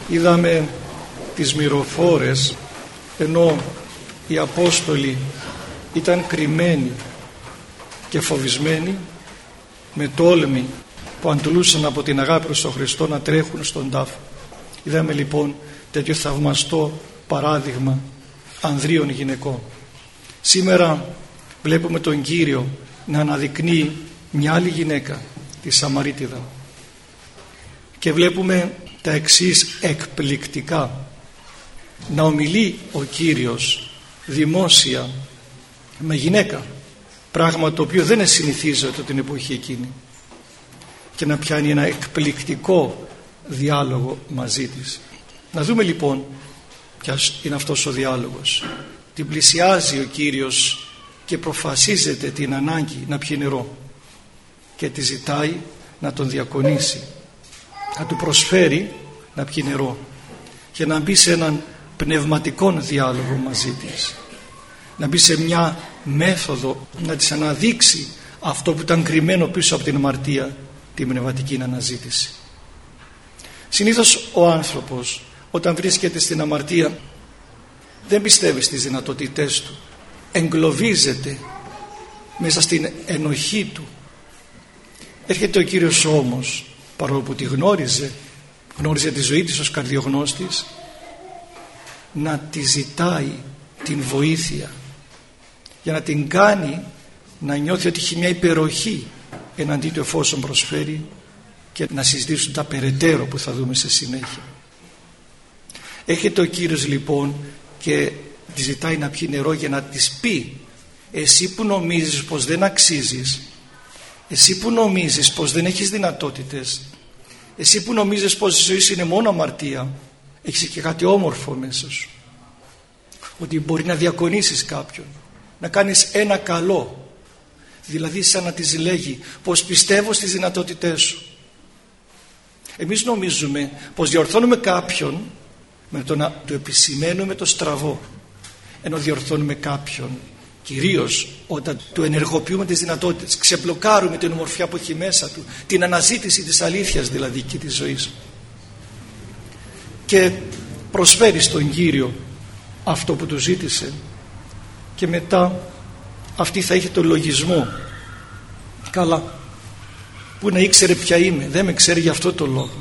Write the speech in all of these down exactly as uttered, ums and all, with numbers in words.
είδαμε τις μυροφόρες, ενώ οι Απόστολοι ήταν κρυμμένοι και φοβισμένοι, με τόλμη που αντλούσαν από την αγάπη προς τον Χριστό να τρέχουν στον τάφο. Είδαμε λοιπόν τέτοιο θαυμαστό παράδειγμα ανδρίων γυναικών. Σήμερα βλέπουμε τον Κύριο να αναδεικνύει μια άλλη γυναίκα, τη Σαμαρίτιδα, και βλέπουμε τα εξής εκπληκτικά. Να ομιλεί ο Κύριος δημόσια με γυναίκα, πράγμα το οποίο δεν συνηθίζεται την εποχή εκείνη, και να πιάνει ένα εκπληκτικό διάλογο μαζί της. Να δούμε λοιπόν ποιος είναι αυτός ο διάλογος. Την πλησιάζει ο Κύριος και προφασίζεται την ανάγκη να πιει νερό και τη ζητάει να τον διακονήσει, να του προσφέρει να πιει νερό και να μπει σε έναν πνευματικό διάλογο μαζί της, να μπει σε μια μέθοδο να της αναδείξει αυτό που ήταν κρυμμένο πίσω από την αμαρτία, την πνευματική αναζήτηση. Συνήθως ο άνθρωπος όταν βρίσκεται στην αμαρτία δεν πιστεύει στις δυνατότητές του, εγκλωβίζεται μέσα στην ενοχή του. Έρχεται ο Κύριος όμως, παρόλο που τη γνώριζε, γνώριζε τη ζωή της ως καρδιογνώστης, να τη ζητάει την βοήθεια για να την κάνει να νιώθει ότι έχει μια υπεροχή εναντί του εφόσον προσφέρει, και να συζητήσουν τα περαιτέρω που θα δούμε σε συνέχεια. Έρχεται ο Κύριος λοιπόν και τη ζητάει να πιει νερό για να της πει: εσύ που νομίζεις πως δεν αξίζεις, εσύ που νομίζεις πως δεν έχεις δυνατότητες, εσύ που νομίζεις πως η ζωή σου είναι μόνο αμαρτία, έχεις και κάτι όμορφο μέσα σου, ότι μπορεί να διακονήσεις κάποιον, να κάνεις ένα καλό. Δηλαδή σαν να της λέγει πως πιστεύω στις δυνατότητές σου. Εμείς νομίζουμε πως διορθώνουμε κάποιον με το να του επισημαίνουμε το στραβό, ενώ διορθώνουμε κάποιον κυρίως όταν του ενεργοποιούμε τις δυνατότητες, ξεμπλοκάρουμε την ομορφιά που έχει μέσα του, την αναζήτηση της αλήθειας δηλαδή και της ζωής, και προσφέρει στον Κύριο αυτό που του ζήτησε, και μετά αυτή θα είχε τον λογισμό: καλά, που να ήξερε ποια είμαι, δεν με ξέρει για αυτό το λόγο,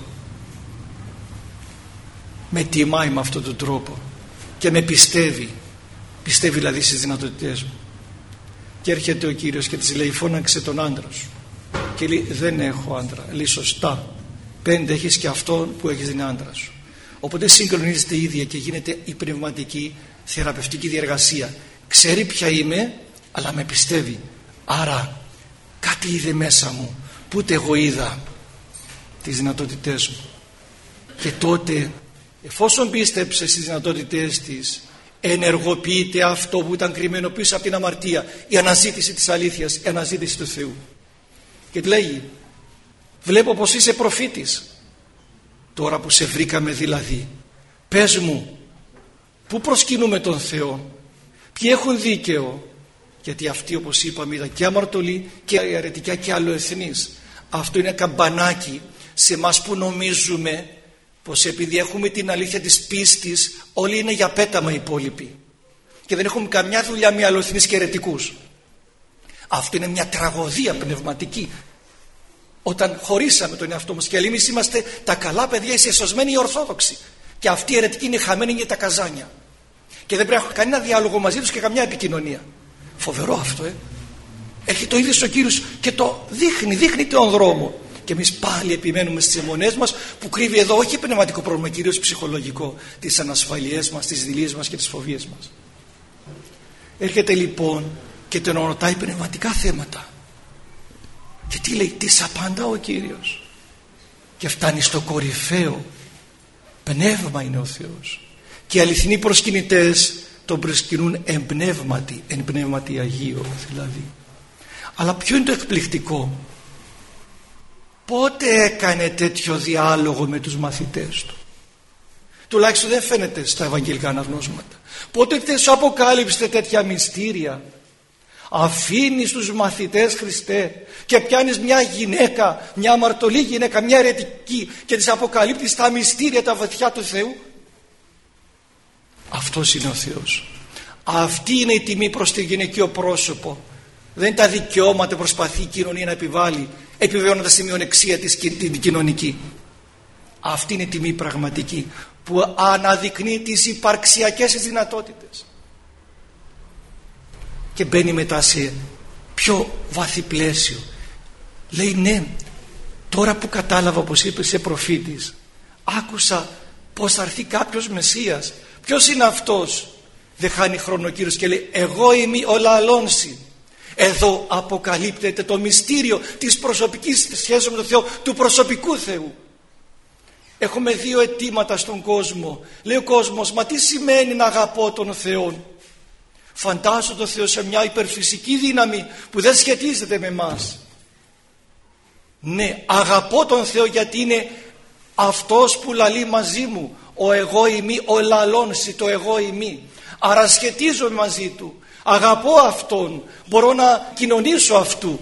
με τιμάει με αυτόν τον τρόπο και με πιστεύει, πιστεύει δηλαδή στις δυνατότητές μου. Και έρχεται ο Κύριος και της λέει: φώναξε τον άντρα σου. Και λέει: δεν έχω άντρα. Λέει: σωστά, πέντε έχεις και αυτόν που έχεις την άντρα σου. Οπότε συγκλονίζεται η ίδια και γίνεται η πνευματική θεραπευτική διεργασία. Ξέρει ποια είμαι, αλλά με πιστεύει. Άρα κάτι είδε μέσα μου που ούτε εγώ είδα, τις δυνατότητές μου. Και τότε, εφόσον πίστεψε στις δυνατότητές της, ενεργοποιείται αυτό που ήταν κρυμμένο πίσω από την αμαρτία, η αναζήτηση της αλήθειας, η αναζήτηση του Θεού. Και τη λέγει: βλέπω πως είσαι προφήτης. Τώρα που σε βρήκαμε δηλαδή, πες μου, πού προσκυνούμε τον Θεό, ποιοι έχουν δίκαιο? Γιατί αυτοί, όπως είπαμε, ήταν και αμαρτωλοί και αιρετικά και αλλοεθνείς. Αυτό είναι καμπανάκι σε εμάς που νομίζουμε πως επειδή έχουμε την αλήθεια της πίστης, όλοι είναι για πέταμα οι υπόλοιποι και δεν έχουμε καμιά δουλειά με αλλοεθνείς και αιρετικούς. Αυτό είναι μια τραγωδία πνευματική. Όταν χωρίσαμε τον εαυτό μας και εμείς είμαστε τα καλά παιδιά, οι εσωσμένοι, οι ορθόδοξοι, και αυτοί οι αιρετικοί είναι χαμένοι για τα καζάνια και δεν πρέπει να έχουν κανένα διάλογο μαζί τους και καμιά επικοινωνία. Φοβερό αυτό, ε! Έχει το ίδιο ο Κύριος και το δείχνει, δείχνει τον δρόμο. Και εμείς πάλι επιμένουμε στις αιμονές μας, που κρύβει εδώ όχι πνευματικό πρόβλημα, κυρίως ψυχολογικό, τις ανασφαλιές μας, τις δειλίες μας και τις φοβίες μας. Έρχεται λοιπόν και τον ρωτάει πνευματικά θέματα. Και τι λέει? Τι απαντά ο Κύριος? Και φτάνει στο κορυφαίο. Πνεύμα είναι ο Θεός. Και οι αληθινοί προσκυνητές τον προσκυνούν εν πνεύματι, εν πνεύματι Αγίο δηλαδή. Αλλά ποιο είναι το εκπληκτικό? Πότε έκανε τέτοιο διάλογο με τους μαθητές του? Τουλάχιστον δεν φαίνεται στα ευαγγελικά αναγνώσματα. Πότε σου αποκάλυψε τέτοια μυστήρια? Αφήνεις τους μαθητές, Χριστέ, και πιάνεις μια γυναίκα, μια αμαρτωλή γυναίκα, μια αιρετική, και της αποκαλύπτεις τα μυστήρια τα βαθιά του Θεού. Αυτός είναι ο Θεός. Αυτή είναι η τιμή προς το γυναικείο πρόσωπο. Δεν είναι τα δικαιώματα που προσπαθεί η κοινωνία να επιβάλλει, επιβεβαιώνοντας τη μειονεξία της την κοινωνική. Αυτή είναι η τιμή πραγματική που αναδεικνύει τις υπαρξιακές της δυνατότητες. Και μπαίνει μετά σε πιο βαθύ πλαίσιο. Λέει, ναι, τώρα που κατάλαβα, όπως είπε σε προφήτης, άκουσα πως θα έρθει κάποιος Μεσσίας. Ποιος είναι αυτός? Δεν χάνει χρόνο ο Κύριος και λέει, εγώ είμαι ο λαλώνση. Εδώ αποκαλύπτεται το μυστήριο της προσωπικής σχέσης με τον Θεό, του προσωπικού Θεού. Έχουμε δύο αιτήματα στον κόσμο. Λέει ο κόσμος, μα τι σημαίνει να αγαπώ τον Θεό? Φαντάζω τον Θεό σε μια υπερφυσική δύναμη που δεν σχετίζεται με εμάς. Ναι, αγαπώ τον Θεό γιατί είναι αυτός που λαλεί μαζί μου. Ο εγώ ημί, ο λαλώνση, το εγώ ημί. Άρα σχετίζομαι μαζί του. Αγαπώ αυτόν. Μπορώ να κοινωνήσω αυτού.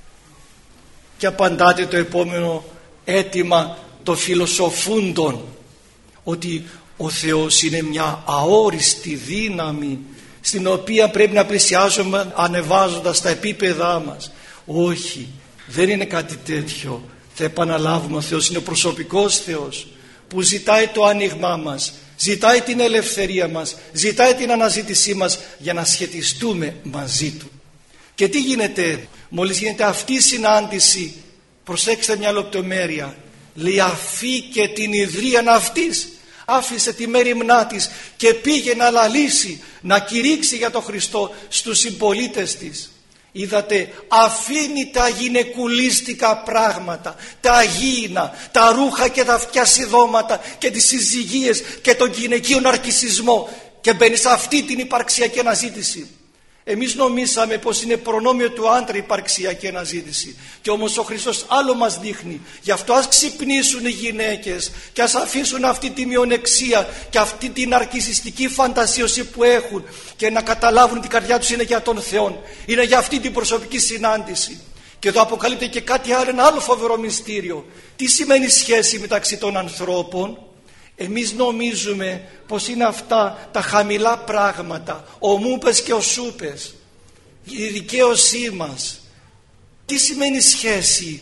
Και απαντάτε το επόμενο αίτημα των φιλοσοφούντων, ότι ο Θεός είναι μια αόριστη δύναμη στην οποία πρέπει να πλησιάζουμε ανεβάζοντας τα επίπεδά μας. Όχι, δεν είναι κάτι τέτοιο. Θα επαναλάβουμε, ο Θεός είναι ο προσωπικός Θεός που ζητάει το άνοιγμά μας, ζητάει την ελευθερία μας, ζητάει την αναζήτησή μας για να σχετιστούμε μαζί Του. Και τι γίνεται μόλις γίνεται αυτή η συνάντηση? Προσέξτε μια λεπτομέρεια. Λέει, αφήκε την ιδρύαν αυτής, άφησε τη μέριμνά της και πήγε να λαλήσει, να κηρύξει για τον Χριστό στους συμπολίτες της. Είδατε, αφήνει τα γυναικουλίστικα πράγματα, τα αγίηνα, τα ρούχα και τα φτιασιδώματα και τις συζυγίες και τον γυναικείο ναρκισσισμό και μπαίνει σε αυτή την υπαρξιακή αναζήτηση. Εμείς νομίσαμε πως είναι προνόμιο του άντρα η υπαρξιακή αναζήτηση, και όμως ο Χριστός άλλο μας δείχνει. Γι' αυτό ας ξυπνήσουν οι γυναίκες και ας αφήσουν αυτή τη μειονεξία και αυτή την ναρκισσιστική φαντασίωση που έχουν και να καταλάβουν ότι η καρδιά τους είναι για τον Θεό, είναι για αυτή την προσωπική συνάντηση. Και εδώ αποκαλύπτει και κάτι άλλο, ένα άλλο φοβερό μυστήριο. Τι σημαίνει σχέση μεταξύ των ανθρώπων? Εμείς νομίζουμε πως είναι αυτά τα χαμηλά πράγματα, ο μούπες και ο σούπες, η δικαίωσή μας. Τι σημαίνει σχέση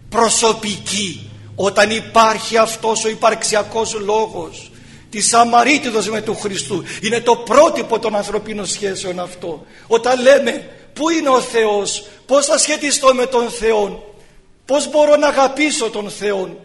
προσωπική? Όταν υπάρχει αυτός ο υπαρξιακός λόγος της αμαρίτιδος με του Χριστού, είναι το πρότυπο των ανθρωπίνων σχέσεων αυτό. Όταν λέμε πού είναι ο Θεός, πώς θα σχετιστώ με τον Θεό, πώς μπορώ να αγαπήσω τον Θεό,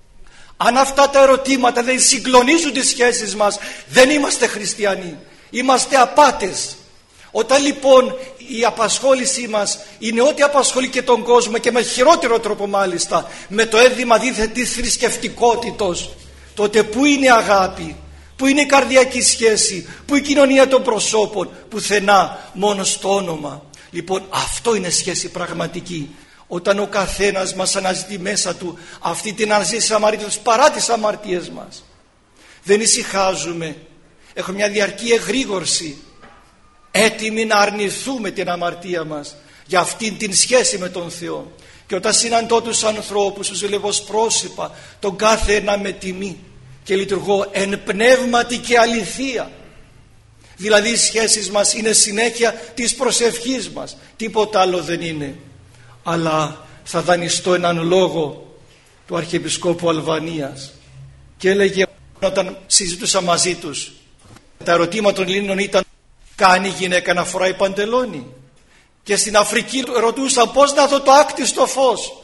αν αυτά τα ερωτήματα δεν συγκλονίζουν τις σχέσεις μας, δεν είμαστε χριστιανοί, είμαστε απάτες. Όταν λοιπόν η απασχόλησή μας είναι ό,τι απασχολεί και τον κόσμο, και με χειρότερο τρόπο μάλιστα, με το ένδυμα δίθεν της θρησκευτικότητος, τότε πού είναι η αγάπη, πού είναι η καρδιακή σχέση, πού η κοινωνία των προσώπων? Πουθενά, μόνο στο όνομα. Λοιπόν, αυτό είναι σχέση πραγματική. Όταν ο καθένας μας αναζητεί μέσα του αυτή την αναζήτηση αμαρτίας παρά τις αμαρτίες μας. Δεν ησυχάζουμε, έχουμε μια διαρκή εγρήγορση, έτοιμοι να αρνηθούμε την αμαρτία μας για αυτήν την σχέση με τον Θεό. Και όταν συναντώ τους ανθρώπους, τους βλέπω ως πρόσωπα, τον κάθε ένα με τιμή και λειτουργώ εν πνεύματι και αληθεία. Δηλαδή οι σχέσεις μας είναι συνέχεια της προσευχής μας, τίποτα άλλο δεν είναι. Αλλά θα δανειστώ έναν λόγο του Αρχιεπισκόπου Αλβανίας, και έλεγε όταν συζητούσα μαζί τους, τα ερωτήματα των Ελλήνων ήταν, κάνει η γυναίκα να φοράει παντελόνι? Και στην Αφρική ρωτούσαν, πώς να δω το άκτιστο φως?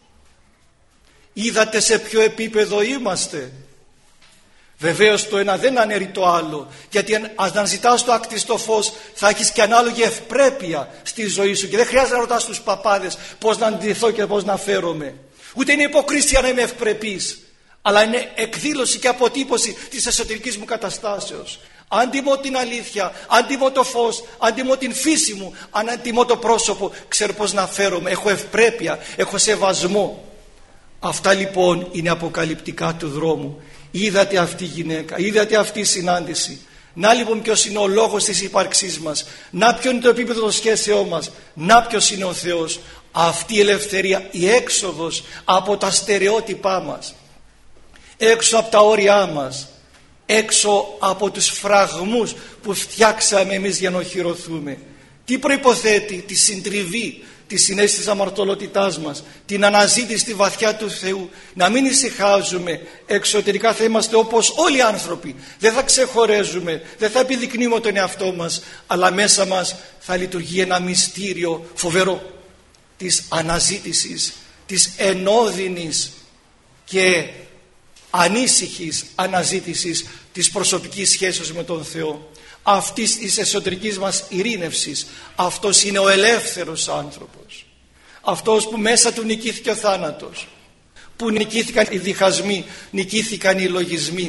Είδατε σε ποιο επίπεδο είμαστε? Βεβαίως το ένα δεν αναιρεί το άλλο, γιατί αν ζητάς το άκτιστο φως θα έχεις και ανάλογη ευπρέπεια στη ζωή σου και δεν χρειάζεται να ρωτάς τους παπάδες πώς να αντιληφθώ και πώς να φέρομαι. Ούτε είναι υποκρισία να είμαι ευπρεπής, αλλά είναι εκδήλωση και αποτύπωση της εσωτερικής μου καταστάσεως. Αν τιμώ την αλήθεια, αν τιμώ το φως, αν τιμώ την φύση μου, αν τιμώ το πρόσωπο, ξέρω πώς να φέρομαι, έχω ευπρέπεια, έχω σεβασμό. Αυτά λοιπόν είναι αποκαλυπτικά του δρόμου. Είδατε αυτή η γυναίκα, είδατε αυτή η συνάντηση. Να λοιπόν ποιος είναι ο λόγος της ύπαρξής μας. Να ποιο είναι το επίπεδο των σχέσεών μας. Να ποιος είναι ο Θεός. Αυτή η ελευθερία, η έξοδος από τα στερεότυπά μας, έξω από τα όρια μας, έξω από τους φραγμούς που φτιάξαμε εμείς για να οχυρωθούμε. Τι προϋποθέτει? Τη συντριβή, τη συναίσθηση της αμαρτωλότητάς μας, την αναζήτηση στη βαθιά του Θεού. Να μην ησυχάζουμε. Εξωτερικά θα είμαστε όπως όλοι οι άνθρωποι. Δεν θα ξεχωρέζουμε, δεν θα επιδεικνύουμε τον εαυτό μας, αλλά μέσα μας θα λειτουργεί ένα μυστήριο φοβερό της αναζήτησης, της ενώδυνης και ανήσυχης αναζήτησης της προσωπικής σχέσης με τον Θεό, αυτής της εσωτερικής μας ειρήνευσης. Αυτός είναι ο ελεύθερος άνθρωπος, αυτός που μέσα του νικήθηκε ο θάνατος, που νικήθηκαν οι διχασμοί, νικήθηκαν οι λογισμοί.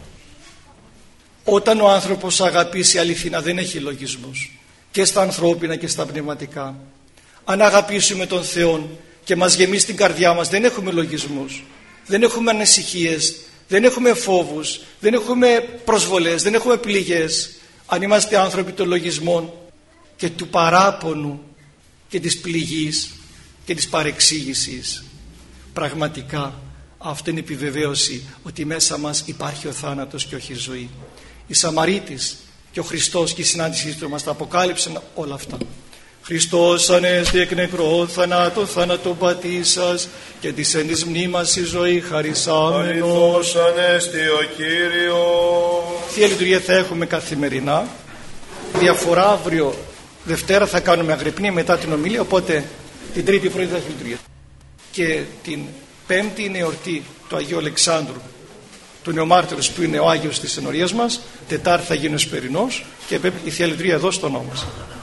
Όταν ο άνθρωπος αγαπήσει αληθινά δεν έχει λογισμούς, και στα ανθρώπινα και στα πνευματικά. Αν αγαπήσουμε τον Θεό και μας γεμίσει την καρδιά μας, δεν έχουμε λογισμούς, δεν έχουμε ανησυχίες, δεν έχουμε φόβους, δεν έχουμε προσβολές, δεν έχουμε πληγές. Αν είμαστε άνθρωποι των λογισμών και του παράπονου και της πληγής και της παρεξήγησης, πραγματικά αυτό είναι επιβεβαίωση ότι μέσα μας υπάρχει ο θάνατος και όχι η ζωή. Η Σαμαρίτης και ο Χριστός και η συνάντησή του μας τα αποκάλυψαν όλα αυτά. Χριστός ανέστη εκ νεκρό θανάτων θάνατον πατήσας και της εν της μνήμας η ζωή χαρισάμενος. Αληθώς ανέστη ο Κύριος. Θεία Λειτουργία θα έχουμε καθημερινά. Διαφορά αύριο Δευτέρα θα κάνουμε αγρυπνία μετά την ομιλία, οπότε την Τρίτη πρωί θα έχει λειτουργία. Και την Πέμπτη είναι η εορτή του Αγίου Αλεξάνδρου, του νεομάρτυρος που είναι ο Άγιος της ενορίας μας. Τετάρτη θα γίνει ο Εσπερινός και η Θεία Λειτουργία εδώ στο νόμο μας.